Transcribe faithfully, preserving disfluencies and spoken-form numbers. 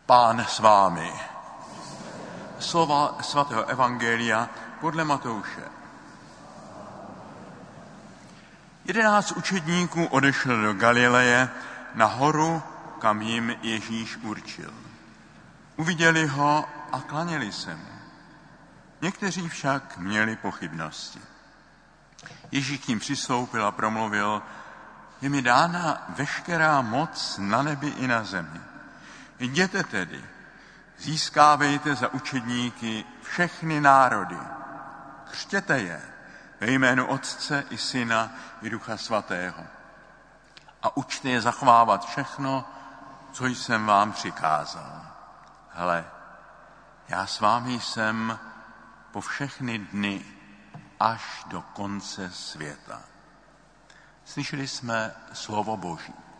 Pán s vámi. Slova svatého evangelia podle Matouše. Jedenáct učedníků odešlo do Galileje na horu, kam jim Ježíš určil. Uviděli ho a klaněli se mu. Někteří však měli pochybnosti. Ježíš k ním přistoupil a promluvil: Je mi dána veškerá moc na nebi i na zemi. Jděte tedy, získávejte za učedníky všechny národy. Křtěte je ve jménu Otce i Syna i Ducha Svatého. A učte je zachovávat všechno, co jsem vám přikázal. Hle, já s vámi jsem po všechny dny až do konce světa. Slyšeli jsme slovo Boží.